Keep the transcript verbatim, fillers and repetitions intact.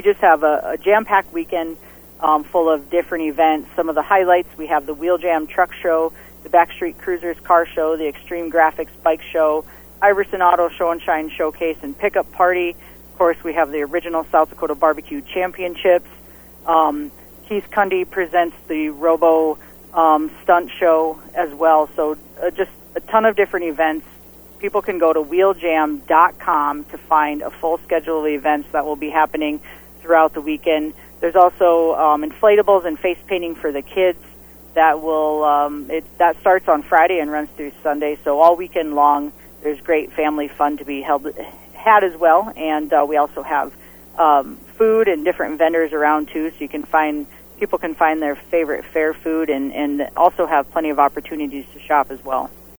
just have a, a jam-packed weekend um, full of different events. Some of the highlights, we have the Wheel Jam Truck Show, the Backstreet Cruisers Car Show, the Extreme Graphics Bike Show, Iverson Auto Show and Shine Showcase and Pickup Party. Of course, we have the original South Dakota Barbecue Championships. Um, Keith Cundy presents the Robo um, Stunt Show as well. So uh, just a ton of different events. People can go to wheel jam dot com to find a full schedule of events that will be happening throughout the weekend. There's also um, inflatables and face painting for the kids. That will um, it, that starts on Friday and runs through Sunday. So all weekend long, there's great family fun to be held had as well. And uh, we also have um, food and different vendors around too, so you can find people can find their favorite fair food and, and also have plenty of opportunities to shop as well.